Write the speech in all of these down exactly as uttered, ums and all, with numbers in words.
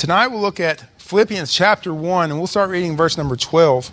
tonight we'll look at Philippians chapter one, and we'll start reading verse number twelve.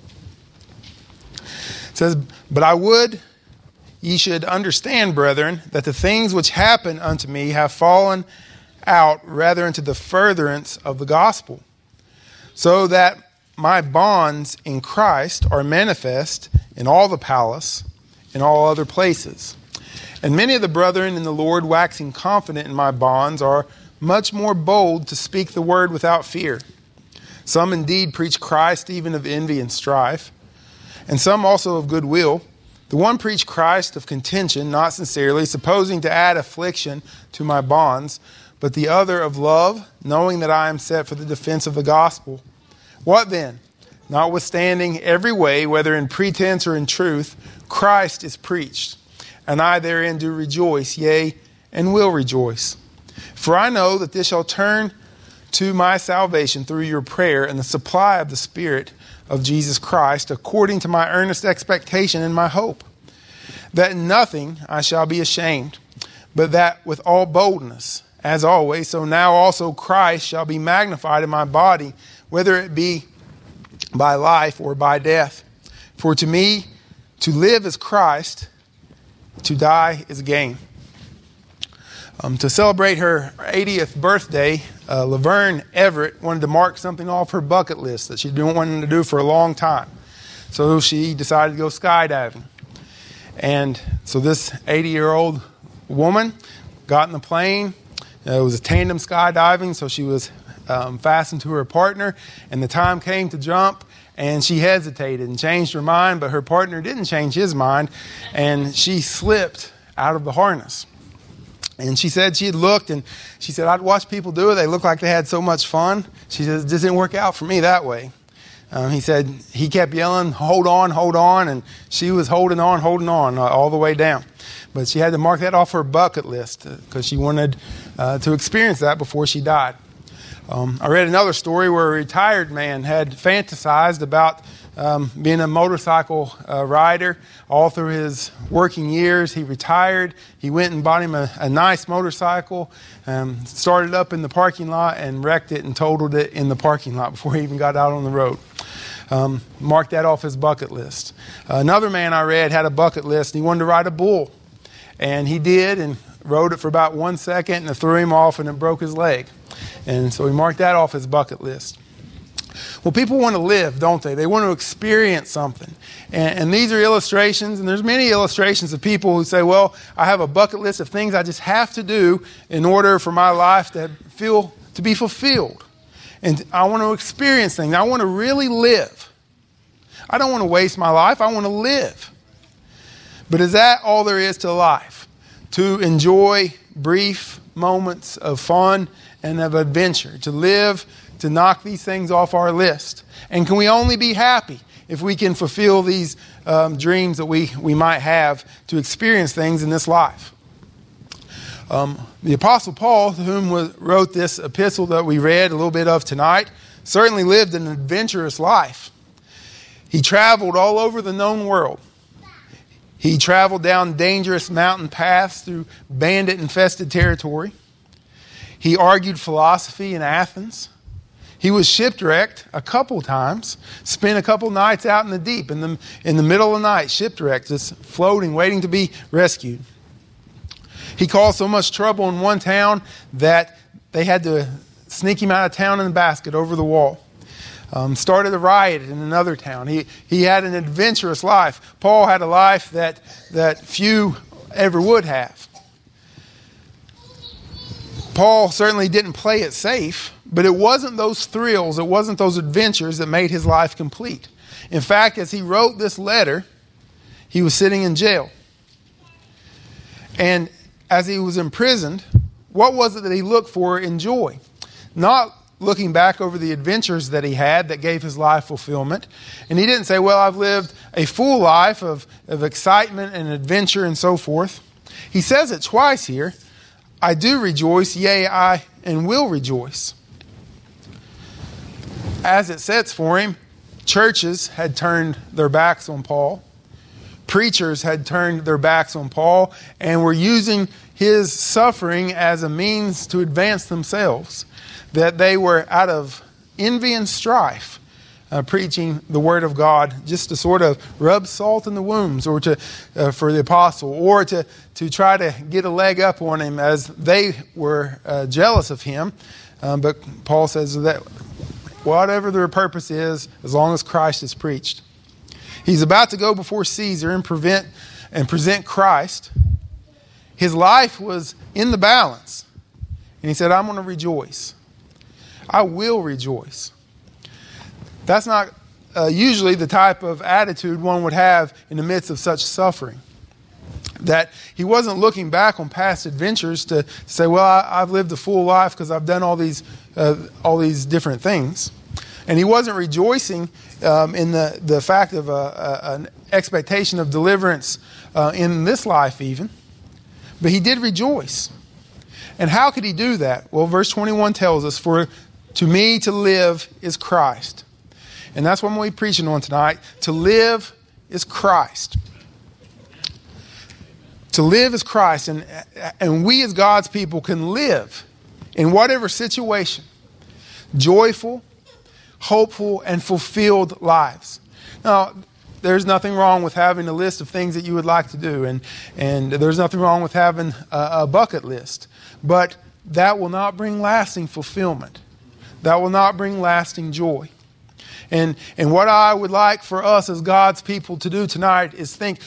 It says, "But I would ye should understand, brethren, that the things which happen unto me have fallen out rather into the furtherance of the gospel, so that my bonds in Christ are manifest in all the palace, in all other places. And many of the brethren in the Lord, waxing confident in my bonds, are much more bold to speak the word without fear. Some indeed preach Christ even of envy and strife, and some also of goodwill. The one preached Christ of contention, not sincerely, supposing to add affliction to my bonds, but the other of love, knowing that I am set for the defense of the gospel. What then? Notwithstanding every way, whether in pretense or in truth, Christ is preached, and I therein do rejoice, yea, and will rejoice. For I know that this shall turn to my salvation through your prayer and the supply of the Spirit of Jesus Christ, according to my earnest expectation and my hope, that in nothing I shall be ashamed, but that with all boldness, as always, so now also Christ shall be magnified in my body, whether it be by life or by death. For to me, to live is Christ, to die is gain." Um, to celebrate her eightieth birthday, uh, Laverne Everett wanted to mark something off her bucket list that she'd been wanting to do for a long time. So she decided to go skydiving. And so this eighty-year-old woman got in the plane. Uh, it was a tandem skydiving, so she was um, fastened to her partner. And the time came to jump, and she hesitated and changed her mind, but her partner didn't change his mind, and she slipped out of the harness. And she said she had looked, and she said, "I'd watched people do it. They looked like they had so much fun." She said, "It just didn't work out for me that way." Um, he said he kept yelling, "Hold on, hold on," and she was holding on, holding on uh, all the way down. But she had to mark that off her bucket list because uh, she wanted uh, to experience that before she died. Um, I read another story where a retired man had fantasized about um, being a motorcycle uh, rider all through his working years. He retired. He went and bought him a, a nice motorcycle, um, started up in the parking lot and wrecked it and totaled it in the parking lot before he even got out on the road. Um, marked that off his bucket list. Uh, another man I read had a bucket list, and he wanted to ride a bull. And he did, and rode it for about one second, and it threw him off, and it broke his leg. And so he marked that off his bucket list. Well, people want to live, don't they? They want to experience something. And, and these are illustrations, and there's many illustrations of people who say, well, I have a bucket list of things I just have to do in order for my life to feel to be fulfilled. And I want to experience things. I want to really live. I don't want to waste my life. I want to live. But is that all there is to life? To enjoy brief moments of fun and of adventure, to live, to knock these things off our list. And can we only be happy if we can fulfill these um, dreams that we, we might have to experience things in this life? Um, the Apostle Paul, to whom was, wrote this epistle that we read a little bit of tonight, certainly lived an adventurous life. He traveled all over the known world. He traveled down dangerous mountain paths through bandit-infested territory. He argued philosophy in Athens. He was shipwrecked a couple times, spent a couple nights out in the deep, in the, in the middle of the night, shipwrecked, just floating, waiting to be rescued. He caused so much trouble in one town that they had to sneak him out of town in a basket over the wall. Um, started a riot in another town. He he had an adventurous life. Paul had a life that that few ever would have. Paul certainly didn't play it safe, but it wasn't those thrills, it wasn't those adventures that made his life complete. In fact, as he wrote this letter, he was sitting in jail. And as he was imprisoned, what was it that he looked for in joy? Not looking back over the adventures that he had that gave his life fulfillment. And he didn't say, well, I've lived a full life of, of excitement and adventure and so forth. He says it twice here. I do rejoice, yea, I and will rejoice. As it sets for him, churches had turned their backs on Paul. preachers had turned their backs on Paul and were using his suffering as a means to advance themselves. That they were out of envy and strife uh, preaching the word of God just to sort of rub salt in the wounds or to uh, for the apostle, or to, to try to get a leg up on him as they were uh, jealous of him. Um, but Paul says that whatever their purpose is, as long as Christ is preached. He's about to go before Caesar and prevent and present Christ. His life was in the balance. And he said, I'm going to rejoice. I will rejoice. That's not uh, usually the type of attitude one would have in the midst of such suffering. That he wasn't looking back on past adventures to say, well, I, I've lived a full life because I've done all these uh, all these different things. And he wasn't rejoicing um, in the, the fact of a, a, an expectation of deliverance uh, in this life even. But he did rejoice. And how could he do that? Well, verse twenty-one tells us, for to me to live is Christ. And that's what I'm going to be preaching on tonight. To live is Christ. To live is Christ. And, and we as God's people can live in whatever situation. Joyful, hopeful, and fulfilled lives. Now, there's nothing wrong with having a list of things that you would like to do. And, and there's nothing wrong with having a, a bucket list. But that will not bring lasting fulfillment. That will not bring lasting joy. And, and what I would like for us as God's people to do tonight is think,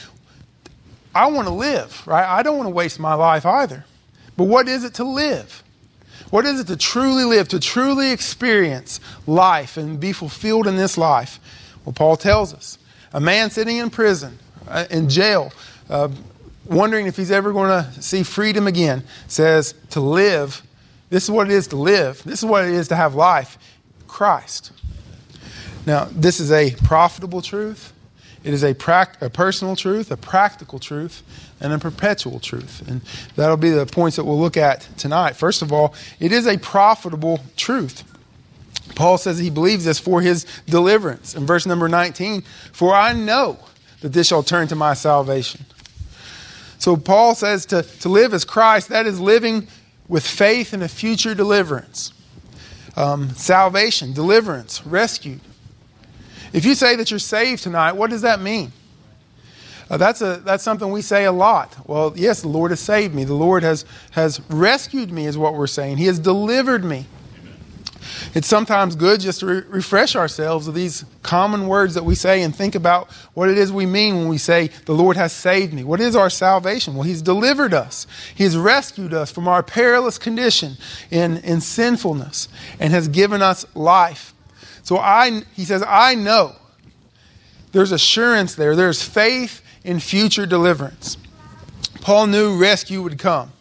I want to live, right? I don't want to waste my life either. But what is it to live? What is it to truly live, to truly experience life and be fulfilled in this life? Well, Paul tells us. A man sitting in prison, uh, in jail, uh, wondering if he's ever going to see freedom again, says to live, this is what it is to live. This is what it is to have life. Christ. Now, this is a profitable truth. It is a, pract- a personal truth, a practical truth, and a perpetual truth. And that'll be the points that we'll look at tonight. First of all, it is a profitable truth. Paul says he believes this for his deliverance. In verse number nineteen, for I know that this shall turn to my salvation. So Paul says to, to live as Christ, that is living with faith in a future deliverance. Um, salvation, deliverance, rescue. If you say that you're saved tonight, what does that mean? Uh, that's a that's something we say a lot. Well, yes, the Lord has saved me. The Lord has, has rescued me is what we're saying. He has delivered me. It's sometimes good just to re- refresh ourselves with these common words that we say and think about what it is we mean when we say, the Lord has saved me. What is our salvation? Well, He's delivered us. He has rescued us from our perilous condition in, in sinfulness and has given us life. So I, he says, I know. There's assurance there. There's faith in future deliverance. Paul knew rescue would come.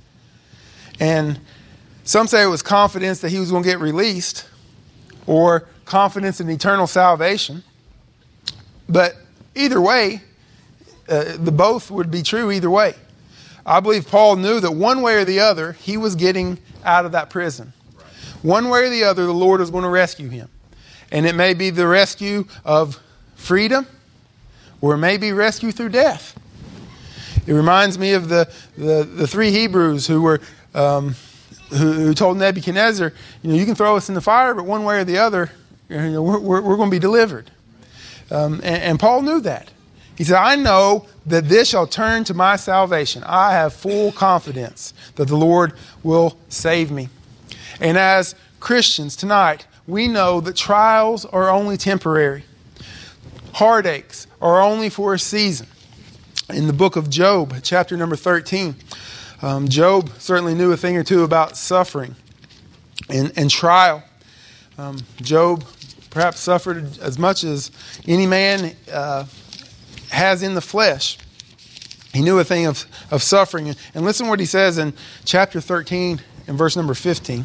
And some say it was confidence that he was going to get released or confidence in eternal salvation. But either way, uh, the both would be true either way. I believe Paul knew that one way or the other, he was getting out of that prison. One way or the other, the Lord was going to rescue him. And it may be the rescue of freedom, or it may be rescue through death. It reminds me of the, the, the three Hebrews who were um, who, who told Nebuchadnezzar, you know, you can throw us in the fire, but one way or the other, you know, we're, we're, we're going to be delivered. Um, and, and Paul knew that. He said, I know that this shall turn to my salvation. I have full confidence that the Lord will save me. And as Christians tonight, we know that trials are only temporary. Heartaches are only for a season. In the book of Job, chapter number thirteen, um, Job certainly knew a thing or two about suffering and, and trial. Um, Job perhaps suffered as much as any man uh, has in the flesh. He knew a thing of, of suffering. And listen to what he says in chapter thirteen and verse number fifteen.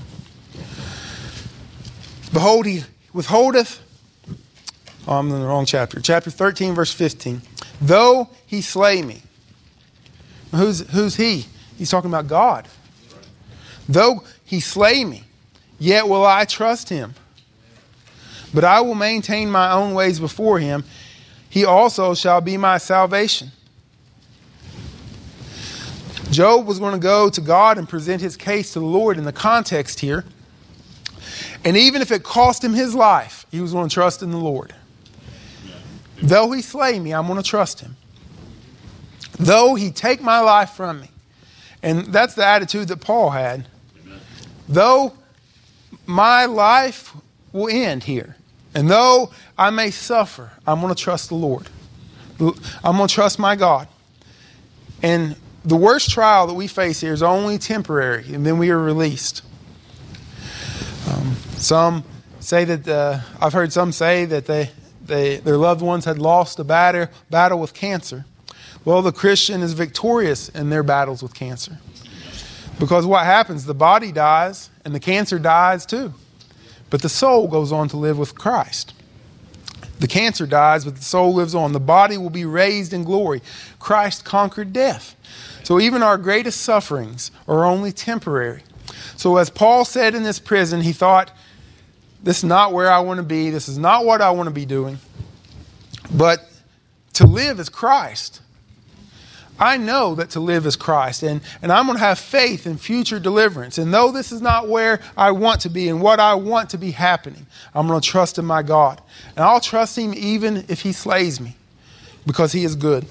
Behold, he withholdeth, oh, I'm in the wrong chapter. Chapter thirteen, verse fifteen. Though he slay me. Who's, who's he? He's talking about God. Though he slay me, yet will I trust him. But I will maintain my own ways before him. he also shall be my salvation. Job was going to go to God and present his case to the Lord in the context here. And even if it cost him his life, he was going to trust in the Lord. Though he slay me, I'm going to trust him. Though he take my life from me. And that's the attitude that Paul had. Though my life will end here, and though I may suffer, I'm going to trust the Lord. I'm going to trust my God. And the worst trial that we face here is only temporary, and then we are released. Um, some say that, uh, I've heard some say that they, they their loved ones had lost a battle, battle with cancer. Well, the Christian is victorious in their battles with cancer. Because what happens? The body dies and the cancer dies too. But the soul goes on to live with Christ. The cancer dies, but the soul lives on. The body will be raised in glory. Christ conquered death. So even our greatest sufferings are only temporary. So as Paul said in this prison, he thought, this is not where I want to be. This is not what I want to be doing. But to live is Christ. I know that to live is Christ, and, and I'm going to have faith in future deliverance. And though this is not where I want to be and what I want to be happening, I'm going to trust in my God. And I'll trust him even if he slays me, because he is good.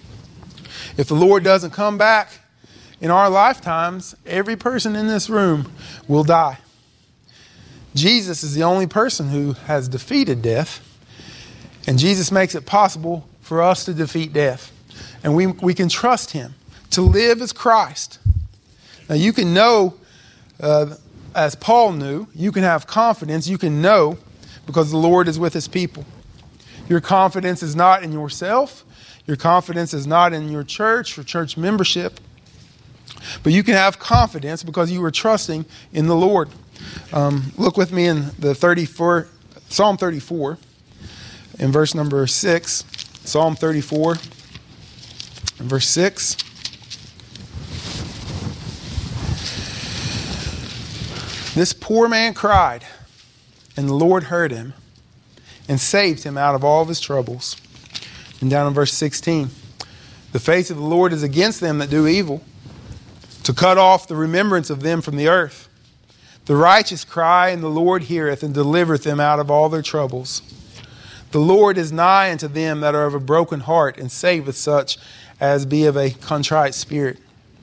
If the Lord doesn't come back in our lifetimes, every person in this room will die. Jesus is the only person who has defeated death, and Jesus makes it possible for us to defeat death. And we, we can trust him. To live as Christ. Now you can know, uh, as Paul knew, you can have confidence, you can know, because the Lord is with his people. Your confidence is not in yourself. Your confidence is not in your church or church membership. But you can have confidence because you are trusting in the Lord. Um, look with me in the thirty-four, Psalm thirty-four, in verse number six. Psalm thirty-four. Verse six. This poor man cried, and the Lord heard him and saved him out of all of his troubles. And down in verse sixteen. The face of the Lord is against them that do evil, to cut off the remembrance of them from the earth. The righteous cry, and the Lord heareth and delivereth them out of all their troubles. The Lord is nigh unto them that are of a broken heart, and saveth such as be of a contrite spirit.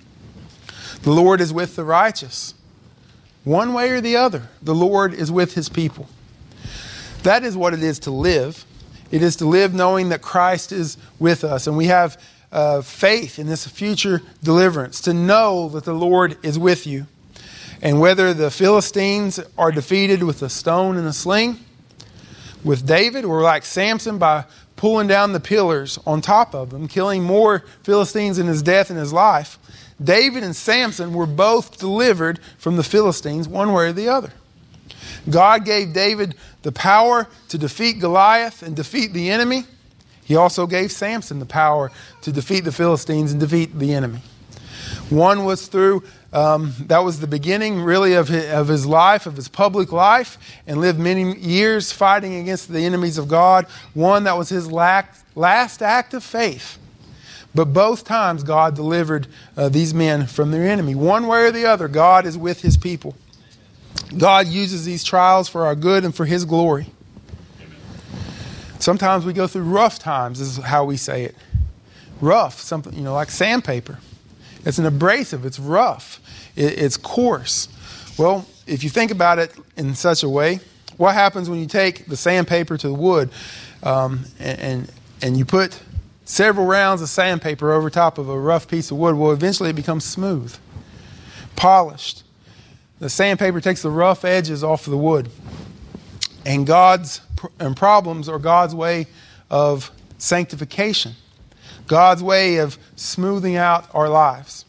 The Lord is with the righteous. One way or the other, the Lord is with his people. That is what it is to live. It is to live knowing that Christ is with us, and we have uh, faith in this future deliverance, to know that the Lord is with you. And whether the Philistines are defeated with a stone and a sling, with David, or like Samson by pulling down the pillars on top of them, killing more Philistines in his death and his life, David and Samson were both delivered from the Philistines one way or the other. God gave David the power to defeat Goliath and defeat the enemy. He also gave Samson the power to defeat the Philistines and defeat the enemy. One was through, um, that was the beginning really of his, of his life, of his public life, and lived many years fighting against the enemies of God. One that was his last, last act of faith. But both times God delivered uh, these men from their enemy. One way or the other, God is with his people. God uses these trials for our good and for his glory. Sometimes we go through rough times, is how we say it. Rough, something, you know, like sandpaper. It's an abrasive, it's rough, it, it's coarse. Well, if you think about it in such a way, what happens when you take the sandpaper to the wood um, and, and and you put several rounds of sandpaper over top of a rough piece of wood? Well, eventually it becomes smooth, polished. The sandpaper takes the rough edges off of the wood. And God's and problems are God's way of sanctification. God's way of smoothing out our lives.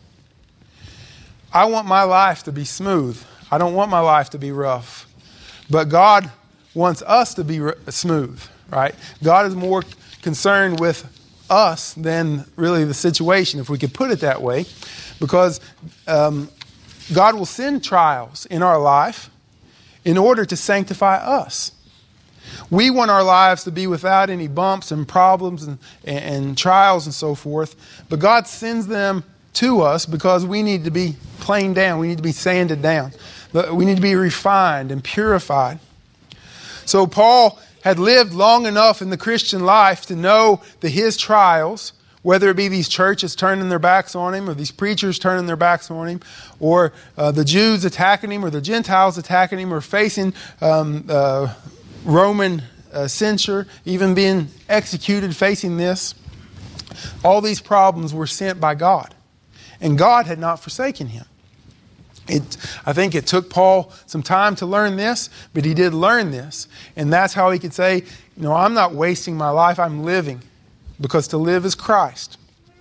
I want my life to be smooth. I don't want my life to be rough. But God wants us to be smooth, right? God is more concerned with us than really the situation, if we could put it that way. Because um, God will send trials in our life in order to sanctify us. We want our lives to be without any bumps and problems and, and, and trials and so forth. But God sends them to us because we need to be planed down. We need to be sanded down. We need to be refined and purified. So Paul had lived long enough in the Christian life to know that his trials, whether it be these churches turning their backs on him, or these preachers turning their backs on him, or uh, the Jews attacking him, or the Gentiles attacking him, or facing um, uh, Roman uh, censure, even being executed, facing this, all these problems were sent by God. And God had not forsaken him. It, I think it took Paul some time to learn this, but he did learn this. And that's how he could say, you know, I'm not wasting my life, I'm living. Because to live is Christ.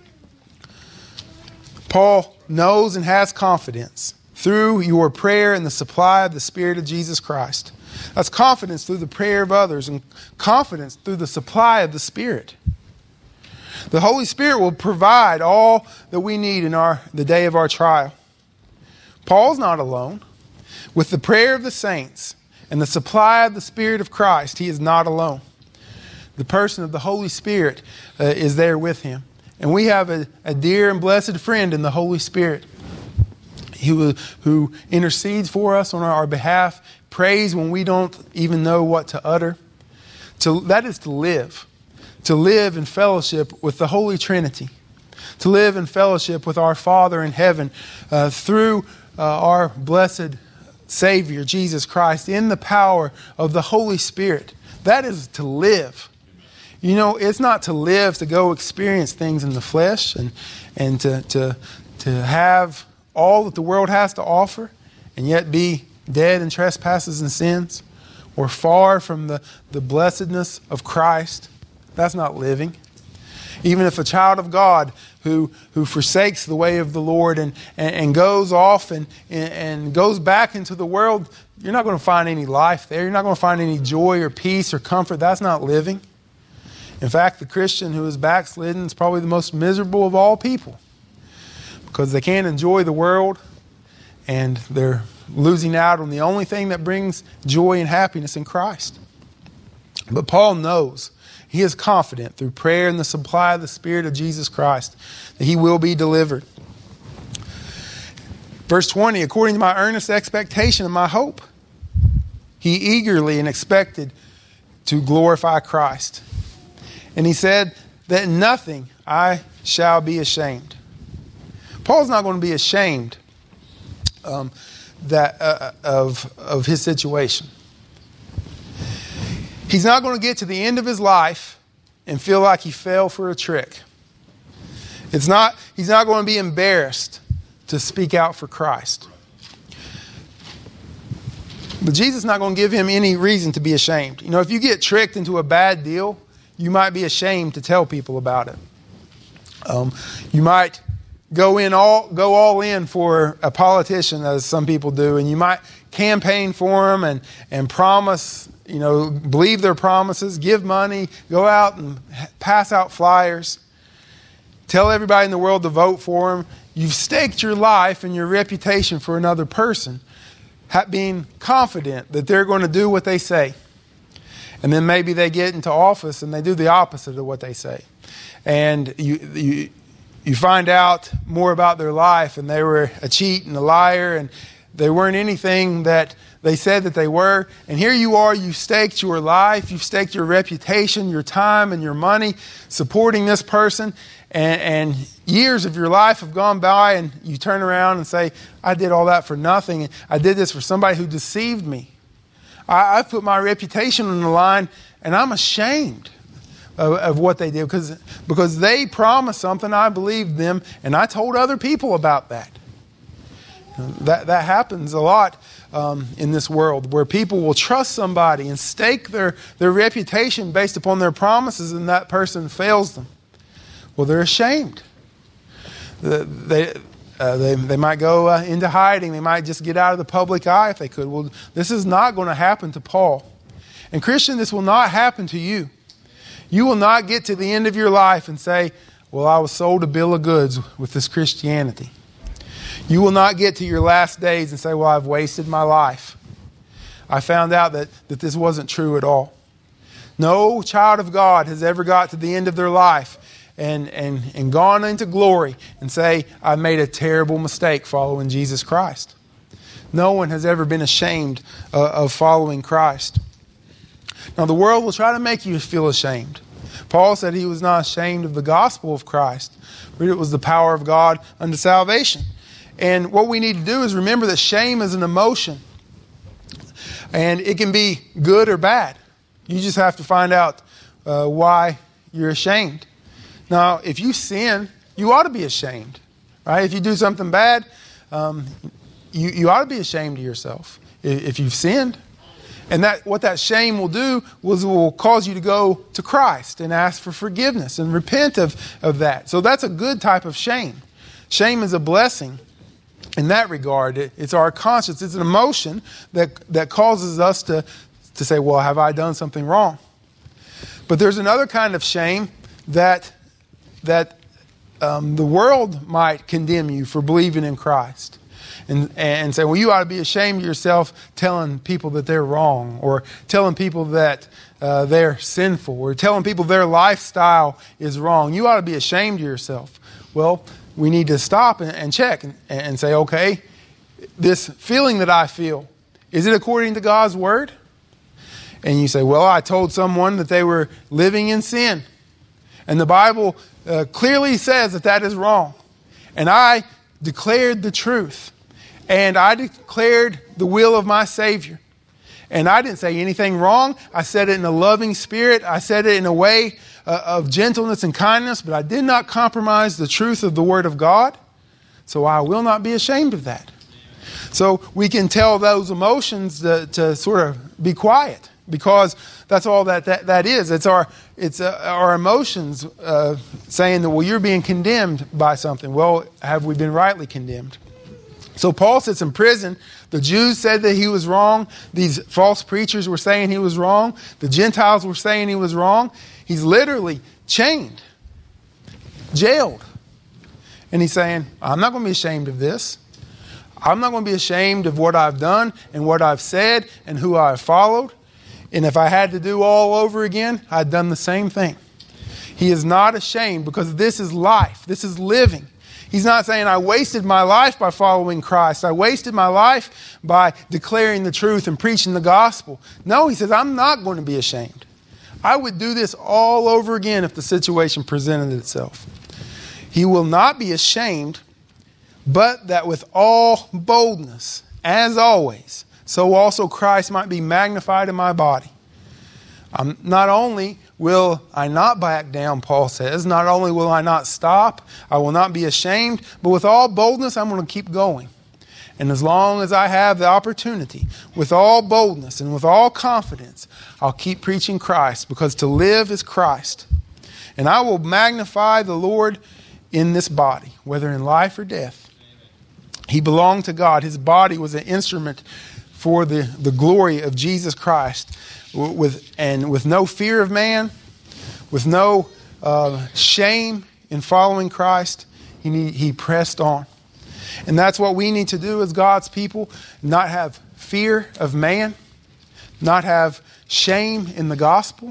Paul knows and has confidence through your prayer and the supply of the Spirit of Jesus Christ. That's confidence through the prayer of others and confidence through the supply of the Spirit. The Holy Spirit will provide all that we need in our the day of our trial. Paul's not alone. With the prayer of the saints and the supply of the Spirit of Christ, he is not alone. The person of the Holy Spirit uh, is there with him. And we have a, a dear and blessed friend in the Holy Spirit who, who intercedes for us on our behalf, prays when we don't even know what to utter. To, that is to live. To live in fellowship with the Holy Trinity. To live in fellowship with our Father in heaven uh, through uh, our blessed Savior, Jesus Christ, in the power of the Holy Spirit. That is to live. You know, it's not to live to go experience things in the flesh and, and to, to, to have all that the world has to offer and yet be dead in trespasses and sins or far from the, the blessedness of Christ. That's not living. Even if a child of God who, who forsakes the way of the Lord and, and, and goes off and, and, and goes back into the world, you're not going to find any life there. You're not going to find any joy or peace or comfort. That's not living. In fact, the Christian who is backslidden is probably the most miserable of all people because they can't enjoy the world and they're losing out on the only thing that brings joy and happiness in Christ. But Paul knows, he is confident through prayer and the supply of the Spirit of Jesus Christ that he will be delivered. Verse twenty, according to my earnest expectation and my hope, he eagerly and expected to glorify Christ. And he said that nothing I shall be ashamed. Paul's not going to be ashamed um, that uh, of, of his situation. He's not going to get to the end of his life and feel like he fell for a trick. It's not, he's not going to be embarrassed to speak out for Christ. But Jesus is not going to give him any reason to be ashamed. You know, if you get tricked into a bad deal, you might be ashamed to tell people about it. Um, you might go in all go all in for a politician, as some people do, and you might campaign for them and and promise, you know, believe their promises, give money, go out and pass out flyers, tell everybody in the world to vote for them. You've staked your life and your reputation for another person, being confident that they're going to do what they say. And then maybe they get into office and they do the opposite of what they say. And you, you you find out more about their life, and they were a cheat and a liar, and they weren't anything that they said that they were. And here you are, you've staked your life, you've staked your reputation, your time, and your money supporting this person. And, and years of your life have gone by, and you turn around and say, I did all that for nothing. I did this for somebody who deceived me. I, I put my reputation on the line, and I'm ashamed of, of what they did because, because they promised something, I believed them, and I told other people about that. That, that happens a lot um, in this world, where people will trust somebody and stake their, their reputation based upon their promises, and that person fails them. Well, they're ashamed. They, uh, they, they might go uh, into hiding. They might just get out of the public eye if they could. Well, this is not going to happen to Paul. And Christian, this will not happen to you. You will not get to the end of your life and say, well, I was sold a bill of goods with this Christianity. You will not get to your last days and say, well, I've wasted my life. I found out that, that this wasn't true at all. No child of God has ever got to the end of their life and, and, and gone into glory and say, I made a terrible mistake following Jesus Christ. No one has ever been ashamed uh, of following Christ. Now, the world will try to make you feel ashamed. Paul said he was not ashamed of the gospel of Christ, but it was the power of God unto salvation. And what we need to do is remember that shame is an emotion. And it can be good or bad. You just have to find out uh, why you're ashamed. Now, if you sin, you ought to be ashamed. Right? If you do something bad, um, you, you ought to be ashamed of yourself if, if you've sinned. And that what that shame will do was it will cause you to go to Christ and ask for forgiveness and repent of, of that. So that's a good type of shame. Shame is a blessing in that regard. It, it's our conscience. It's an emotion that, that causes us to, to say, well, have I done something wrong? But there's another kind of shame that, that um, the world might condemn you for believing in Christ. And, and say, well, you ought to be ashamed of yourself telling people that they're wrong, or telling people that uh, they're sinful, or telling people their lifestyle is wrong. You ought to be ashamed of yourself. Well, we need to stop and, and check and, and say, okay, this feeling that I feel, is it according to God's word? And you say, well, I told someone that they were living in sin. And the Bible uh, clearly says that that is wrong. And I declared the truth. And I declared the will of my Savior. And I didn't say anything wrong. I said it in a loving spirit. I said it in a way uh, of gentleness and kindness. But I did not compromise the truth of the Word of God. So I will not be ashamed of that. So we can tell those emotions to, to sort of be quiet. Because that's all that that, that is. It's our it's uh, our emotions uh, saying that, well, you're being condemned by something. Well, have we been rightly condemned? So Paul sits in prison. The Jews said that he was wrong. These false preachers were saying he was wrong. The Gentiles were saying he was wrong. He's literally chained, jailed. And he's saying, I'm not going to be ashamed of this. I'm not going to be ashamed of what I've done and what I've said and who I've followed. And if I had to do all over again, I'd done the same thing. He is not ashamed because this is life. This is living. He's not saying, I wasted my life by following Christ. I wasted my life by declaring the truth and preaching the gospel. No, he says, I'm not going to be ashamed. I would do this all over again if the situation presented itself. He will not be ashamed, but that with all boldness, as always, so also Christ might be magnified in my body. Um, not only will I not back down, Paul says, not only will I not stop, I will not be ashamed, but with all boldness I'm going to keep going. And as long as I have the opportunity, with all boldness and with all confidence, I'll keep preaching Christ, because to live is Christ. And I will magnify the Lord in this body, whether in life or death. He belonged to God. His body was an instrument for the, the glory of Jesus Christ. With and with no fear of man, with no uh, shame in following Christ, he need, he pressed on. And that's what we need to do as God's people, not have fear of man, not have shame in the gospel,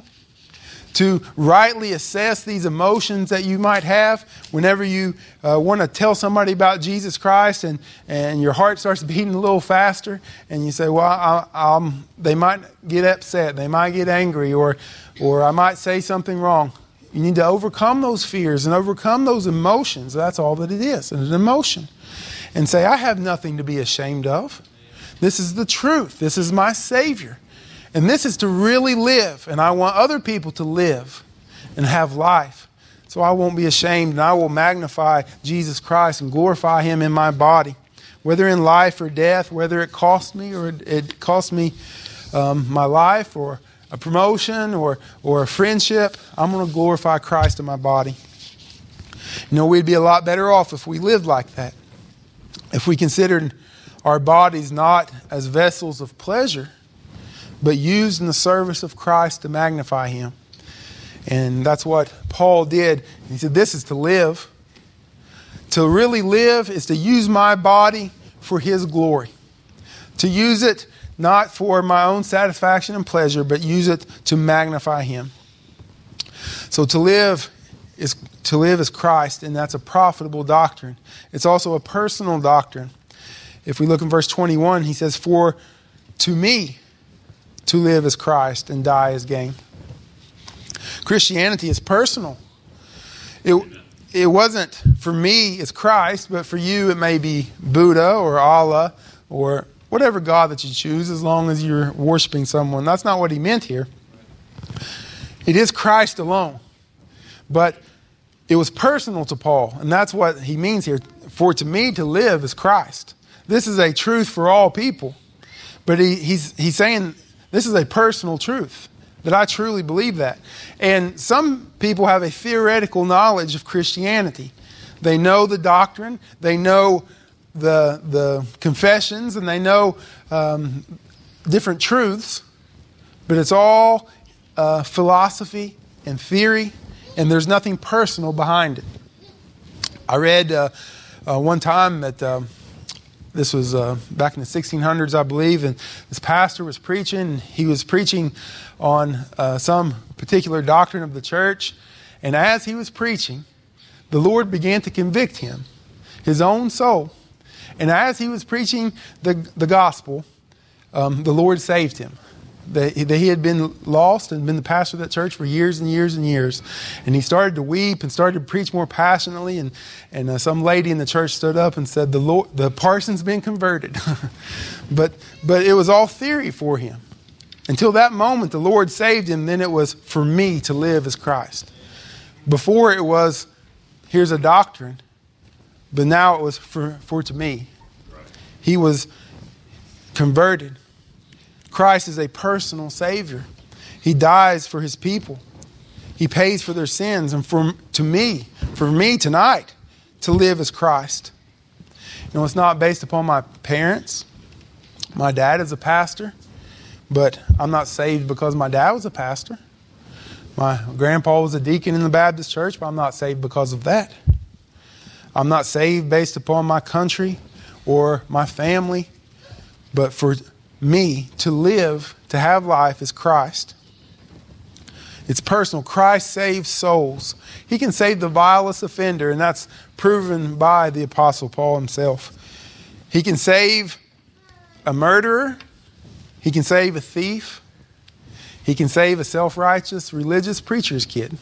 to rightly assess these emotions that you might have whenever you uh, want to tell somebody about Jesus Christ, and, and your heart starts beating a little faster, and you say, well, I, I'm, they might get upset, they might get angry, or, or I might say something wrong. You need to overcome those fears and overcome those emotions. That's all that it is, an emotion. And say, I have nothing to be ashamed of. This is the truth. This is my Savior. And this is to really live. And I want other people to live and have life. So I won't be ashamed, and I will magnify Jesus Christ and glorify Him in my body. Whether in life or death, whether it costs me or it costs me um, my life or a promotion or, or a friendship, I'm going to glorify Christ in my body. You know, we'd be a lot better off if we lived like that. If we considered our bodies not as vessels of pleasure, but used in the service of Christ to magnify Him. And that's what Paul did. He said, this is to live. To really live is to use my body for His glory. To use it not for my own satisfaction and pleasure, but use it to magnify him. So to live is to live as Christ, and that's a profitable doctrine. It's also a personal doctrine. If we look in verse twenty-one, he says, "For to me to live as Christ and die as gain." Christianity is personal. It, it wasn't for me, it's Christ, but for you it may be Buddha or Allah or whatever God that you choose, as long as you're worshiping someone. That's not what he meant here. It is Christ alone. But it was personal to Paul, and that's what he means here. For to me to live is Christ. This is a truth for all people. But he, he's, he's saying this is a personal truth, that I truly believe that. And some people have a theoretical knowledge of Christianity. They know the doctrine, they know the, the confessions, and they know um, different truths, but it's all uh, philosophy and theory, and there's nothing personal behind it. I read uh, uh, one time that um, this was uh, back in the sixteen hundreds, I believe, and this pastor was preaching. He was preaching on uh, some particular doctrine of the church, and as he was preaching, the Lord began to convict him, his own soul. And as he was preaching the, the gospel, um, the Lord saved him. That he had been lost and been the pastor of that church for years and years and years. And he started to weep and started to preach more passionately. And, and uh, some lady in the church stood up and said, the Lord, the Parson's been converted. but, but it was all theory for him. Until that moment, the Lord saved him. Then it was for me to live as Christ. Before it was, here's a doctrine. But now it was for, for to me. He was converted. Christ is a personal Savior. He dies for his people. He pays for their sins. And for to me, for me tonight, to live as Christ. You know, it's not based upon my parents. My dad is a pastor, but I'm not saved because my dad was a pastor. My grandpa was a deacon in the Baptist church, but I'm not saved because of that. I'm not saved based upon my country or my family, but for me to live, to have life is Christ. It's personal. Christ saves souls. He can save the vilest offender, and that's proven by the Apostle Paul himself. He can save a murderer. He can save a thief. He can save a self-righteous religious preacher's kid.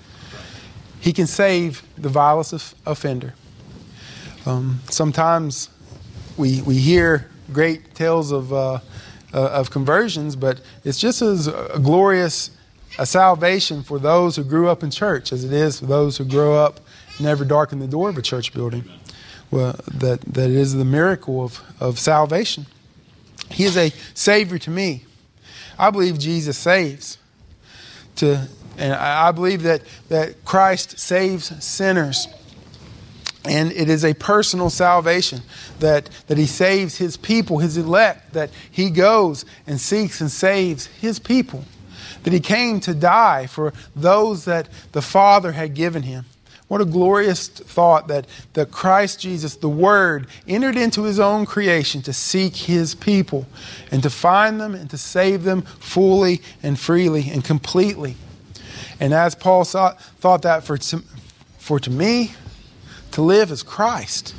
He can save the vilest offender. Um, sometimes we we hear great tales of uh, uh, of conversions, but it's just as a glorious a salvation for those who grew up in church as it is for those who grow up and never darken the door of a church building. Well, that that is the miracle of, of salvation. He is a Savior to me. I believe Jesus saves. To and I believe that that Christ saves sinners. And it is a personal salvation that, that he saves his people, his elect, that he goes and seeks and saves his people. That he came to die for those that the Father had given him. What a glorious thought that, that Christ Jesus, the Word, entered into his own creation to seek his people and to find them and to save them fully and freely and completely. And as Paul saw, thought that for to, for to me, to live as Christ.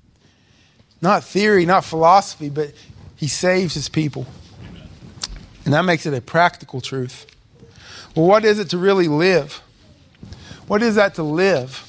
Not theory, not philosophy, but he saves his people. And that makes it a practical truth. Well, what is it to really live? What is that to live?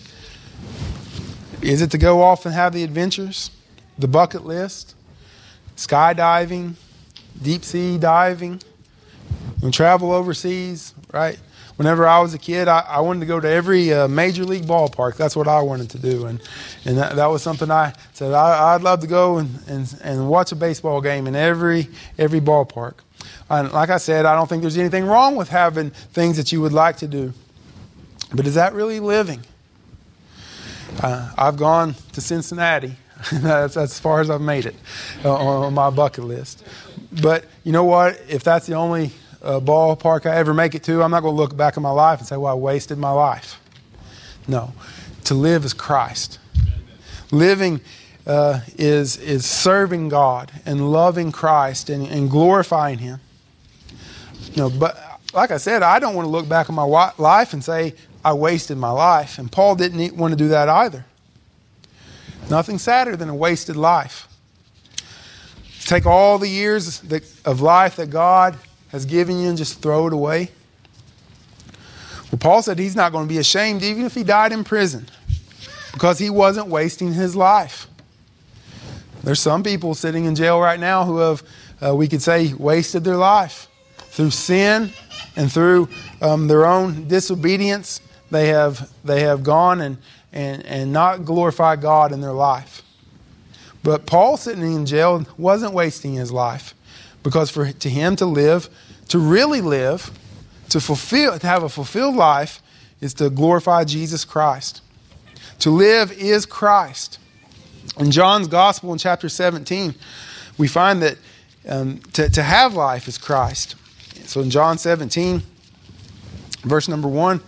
Is it to go off and have the adventures? The bucket list? Skydiving? Deep sea diving? And travel overseas, right? Whenever I was a kid, I, I wanted to go to every uh, major league ballpark. That's what I wanted to do. And and that, that was something I said, I, I'd love to go and, and, and watch a baseball game in every every ballpark. And like I said, I don't think there's anything wrong with having things that you would like to do. But is that really living? Uh, I've gone to Cincinnati. that's, that's as far as I've made it uh, on, on my bucket list. But you know what? If that's the only Uh, ballpark I ever make it to, I'm not going to look back at my life and say, well, I wasted my life. No. To live is Christ. Living uh, is, is serving God and loving Christ and, and glorifying Him. You know, but like I said, I don't want to look back on my life and say I wasted my life. And Paul didn't want to do that either. Nothing sadder than a wasted life. Take all the years that, of life that God has given you and just throw it away. Well, Paul said he's not going to be ashamed even if he died in prison, because he wasn't wasting his life. There's some people sitting in jail right now who have, uh, we could say, wasted their life through sin and through um, their own disobedience. They have they have gone and, and, and not glorified God in their life. But Paul sitting in jail wasn't wasting his life, because for to him to live, to really live, to fulfill, to have a fulfilled life, is to glorify Jesus Christ. To live is Christ. In John's Gospel in chapter seventeen, we find that um, to, to have life is Christ. So in John seventeen, verse number one,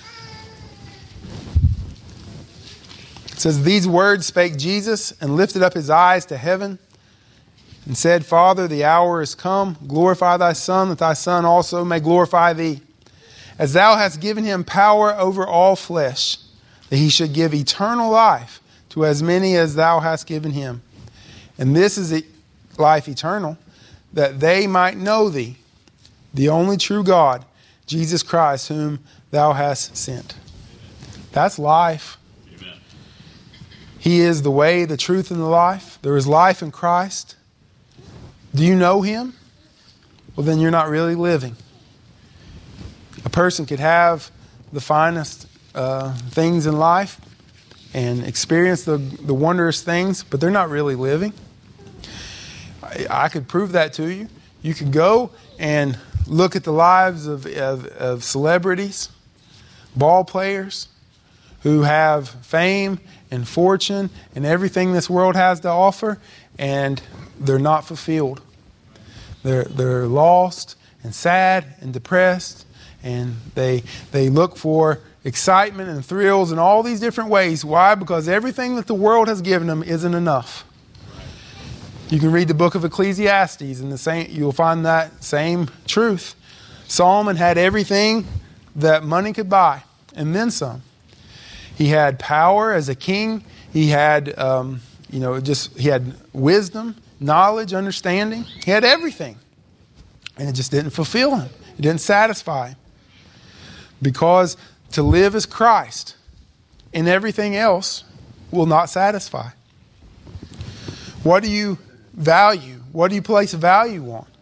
it says, "These words spake Jesus, and lifted up his eyes to heaven, and said, Father, the hour is come. Glorify thy Son, that thy Son also may glorify thee. As thou hast given him power over all flesh, that he should give eternal life to as many as thou hast given him. And this is life eternal, that they might know thee, the only true God, Jesus Christ, whom thou hast sent." That's life. Amen. He is the way, the truth, and the life. There is life in Christ. Do you know Him? Well, then you're not really living. A person could have the finest uh, things in life and experience the, the wondrous things, but they're not really living. I, I could prove that to you. You could go and look at the lives of, of, of celebrities, ball players who have fame and fortune and everything this world has to offer, and they're not fulfilled. They're, they're lost and sad and depressed, and they, they look for excitement and thrills in all these different ways. Why? Because everything that the world has given them isn't enough. You can read the book of Ecclesiastes, and the same, you'll find that same truth. Solomon had everything that money could buy, and then some. He had power as a king. He had, um, you know, just he had wisdom, knowledge, understanding. He had everything, and it just didn't fulfill him. It didn't satisfy him, because to live is Christ, and everything else will not satisfy. What do you value? What do you place value on?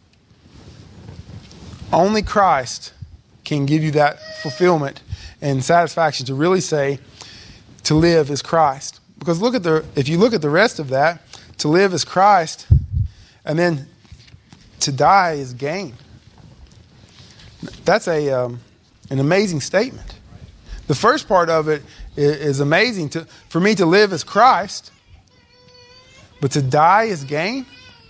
Only Christ can give you that fulfillment and satisfaction to really say to live is Christ. Because look at the if you look at the rest of that, to live is Christ, and then to die is gain. That's a um, an amazing statement. The first part of it is, is amazing. To for me to live is Christ, but to die is gain.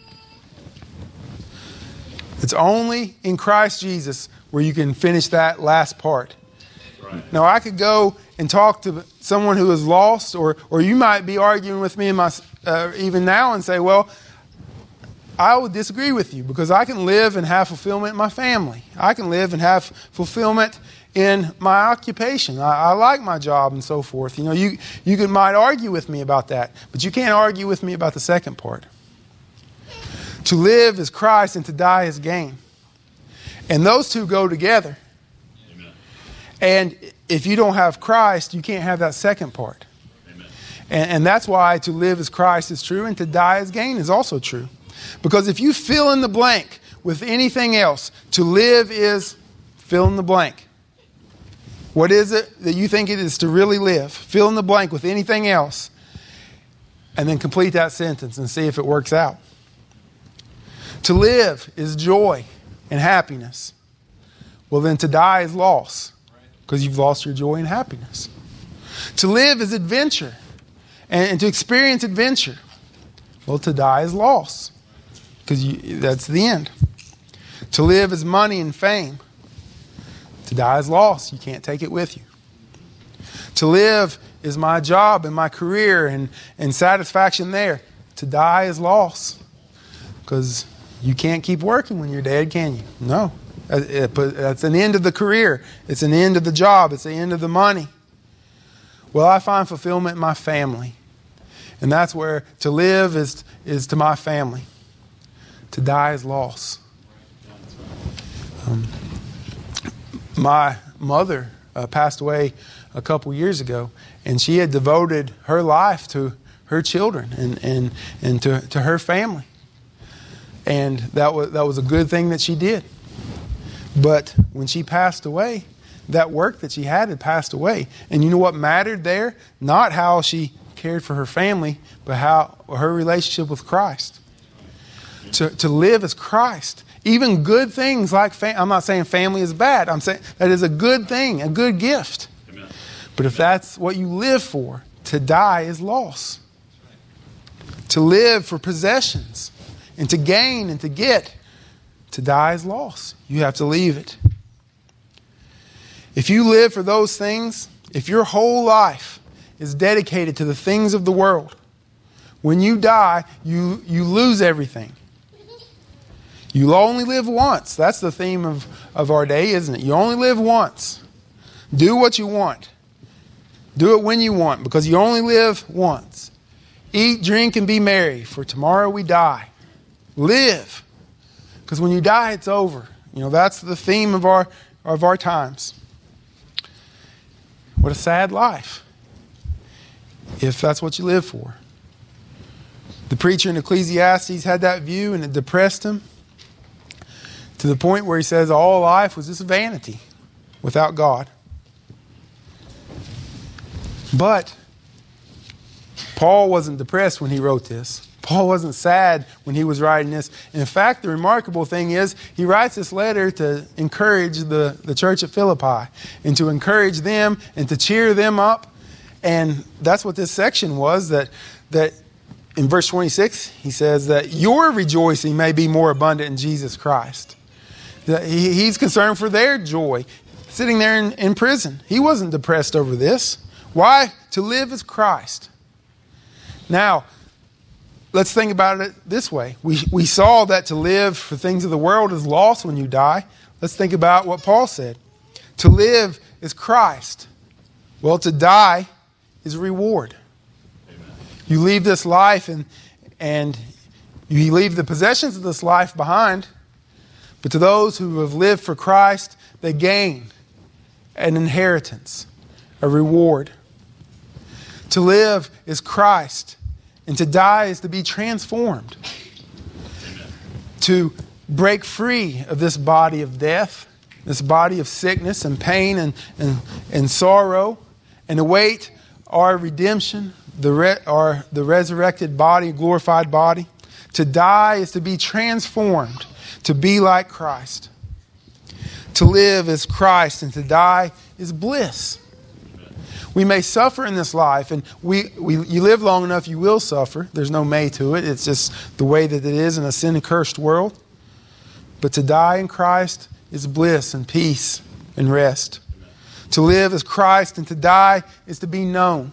It's only in Christ Jesus where you can finish that last part. Right. Now, I could go and talk to someone who is lost, or or you might be arguing with me in my, uh, even now and say, well, I would disagree with you, because I can live and have fulfillment in my family. I can live and have fulfillment in my occupation. I, I like my job and so forth. You know, you, you could, might argue with me about that, but you can't argue with me about the second part. To live is Christ, and to die is gain. And those two go together. Amen. And if you don't have Christ, you can't have that second part. Amen. And, and that's why to live as Christ is true, and to die as gain is also true. Because if you fill in the blank with anything else, to live is fill in the blank. What is it that you think it is to really live? Fill in the blank with anything else, and then complete that sentence and see if it works out. To live is joy and happiness. Well, then to die is loss, because you've lost your joy and happiness. To live is adventure, and, and to experience adventure. Well, to die is loss, because that's the end. To live is money and fame. To die is loss. You can't take it with you. To live is my job and my career and, and satisfaction there. To die is loss. Because you can't keep working when you're dead, can you? No. That's an end of the career. It's an end of the job. It's the end of the money. Well, I find fulfillment in my family. And that's where to live is, is to my family. To die is loss. Um, my mother uh, passed away a couple years ago, and she had devoted her life to her children and, and, and to, to her family. And that was, that was a good thing that she did. But when she passed away, that work that she had had passed away. And you know what mattered there? Not how she cared for her family, but how her relationship with Christ. To, to live as Christ. Even good things like, fam- I'm not saying family is bad. I'm saying that is a good thing, a good gift. Amen. But if that's what you live for, to die is loss. To live for possessions and to gain and to get, to die is loss. You have to leave it. If you live for those things, if your whole life is dedicated to the things of the world, when you die, you, you lose everything. You'll only live once. That's the theme of, of our day, isn't it? You only live once. Do what you want. Do it when you want, because you only live once. Eat, drink, and be merry, for tomorrow we die. Live. Because when you die, it's over. You know, that's the theme of our, of our times. What a sad life, if that's what you live for. The preacher in Ecclesiastes had that view, and it depressed him to the point where he says all life was just vanity without God. But Paul wasn't depressed when he wrote this. Paul wasn't sad when he was writing this. In fact, the remarkable thing is he writes this letter to encourage the, the church at Philippi and to encourage them and to cheer them up. And that's what this section was, that, that in verse twenty-six, he says that your rejoicing may be more abundant in Jesus Christ. That he, he's concerned for their joy. Sitting there in, in prison, he wasn't depressed over this. Why? To live as Christ. Now, let's think about it this way. We, we saw that to live for things of the world is loss when you die. Let's think about what Paul said. To live is Christ. Well, to die is a reward. Amen. You leave this life and, and you leave the possessions of this life behind. But to those who have lived for Christ, they gain an inheritance, a reward. To live is Christ. And to die is to be transformed. Amen. To break free of this body of death, this body of sickness and pain and, and, and sorrow, and await our redemption, the, re, our, the resurrected body, glorified body. To die is to be transformed, to be like Christ. To live is Christ, and to die is bliss. We may suffer in this life, and we, we you live long enough, you will suffer. There's no may to it. It's just the way that it is in a sin-cursed world. But to die in Christ is bliss and peace and rest. Amen. To live as Christ and to die is to be known.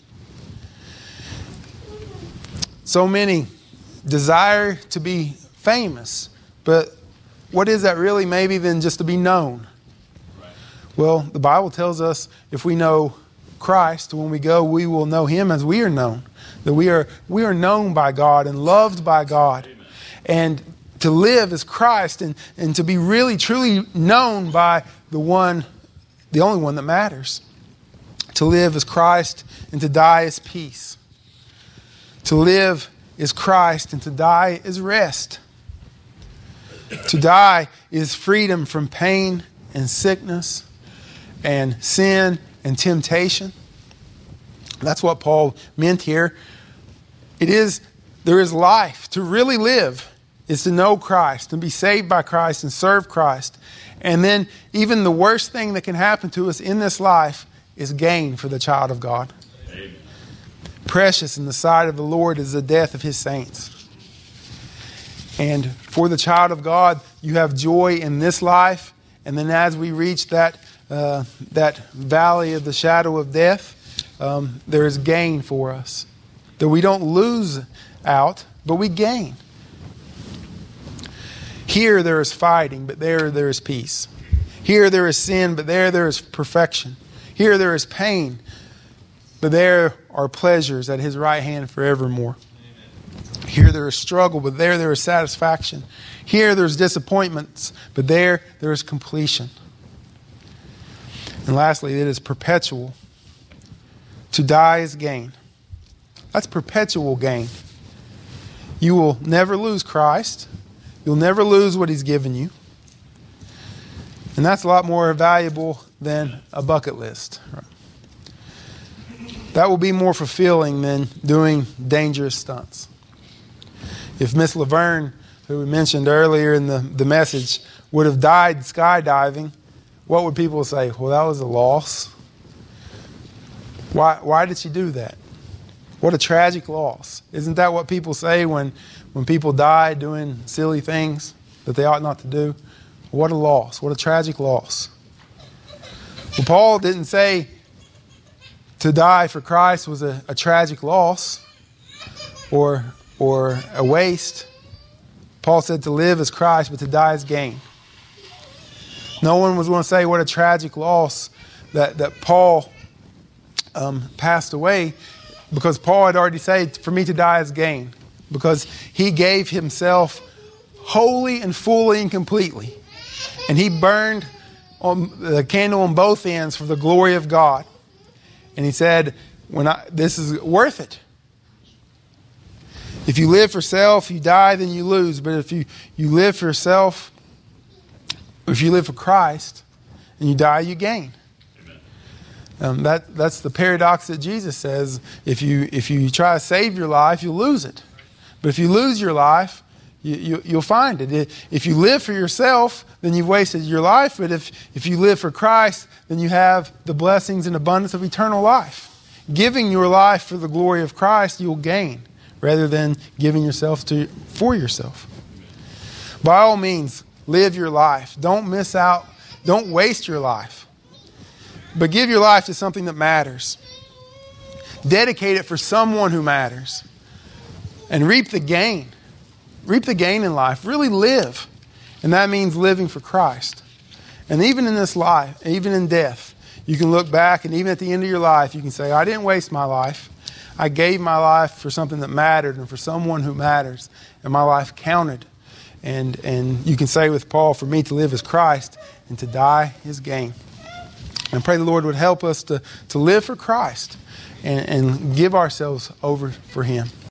So many desire to be famous, but what is that really maybe than just to be known? Right. Well, the Bible tells us if we know Christ, when we go, we will know Him as we are known. That we are we are known by God and loved by God. Amen. And to live as Christ and, and to be really, truly known by the one, the only one that matters. To live as Christ and to die is peace. To live is Christ and to die is rest. To die is freedom from pain and sickness and sin and temptation. That's what Paul meant here. It is, there is life. To really live is to know Christ and be saved by Christ and serve Christ. And then even the worst thing that can happen to us in this life is gain for the child of God. Amen. Precious in the sight of the Lord is the death of His saints. And for the child of God, you have joy in this life. And then as we reach that Uh, that valley of the shadow of death, um, there is gain for us. That we don't lose out, but we gain. Here there is fighting, but there there is peace. Here there is sin, but there there is perfection. Here there is pain, but there are pleasures at His right hand forevermore. Amen. Here there is struggle, but there there is satisfaction. Here there's disappointments, but there there is completion. And lastly, it is perpetual. To die is gain. That's perpetual gain. You will never lose Christ. You'll never lose what He's given you. And that's a lot more valuable than a bucket list. That will be more fulfilling than doing dangerous stunts. If Miss Laverne, who we mentioned earlier in the, the message, would have died skydiving, what would people say? Well, that was a loss. Why, why did she do that? What a tragic loss. Isn't that what people say when, when people die doing silly things that they ought not to do? What a loss. What a tragic loss. Well, Paul didn't say to die for Christ was a, a tragic loss or, or a waste. Paul said to live is Christ, but to die is gain. No one was going to say what a tragic loss that, that Paul um, passed away, because Paul had already said, for me to die is gain. Because he gave himself wholly and fully and completely. And he burned on the candle on both ends for the glory of God. And he said, "When I, this is worth it. If you live for self, you die, then you lose. But if you, you live for yourself, if you live for Christ, and you die, you gain." Um, that that's the paradox that Jesus says. If you if you try to save your life, you'll lose it. But if you lose your life, you, you, you'll find it. If you live for yourself, then you've wasted your life. But if, if you live for Christ, then you have the blessings and abundance of eternal life. Giving your life for the glory of Christ, you'll gain, rather than giving yourself to for yourself. By all means, live your life. Don't miss out. Don't waste your life. But give your life to something that matters. Dedicate it for someone who matters. And reap the gain. Reap the gain in life. Really live. And that means living for Christ. And even in this life, even in death, you can look back, and even at the end of your life, you can say, I didn't waste my life. I gave my life for something that mattered and for someone who matters. And my life counted. And, and you can say with Paul, for me to live is Christ, and to die is gain. And I pray the Lord would help us to, to live for Christ and, and give ourselves over for Him.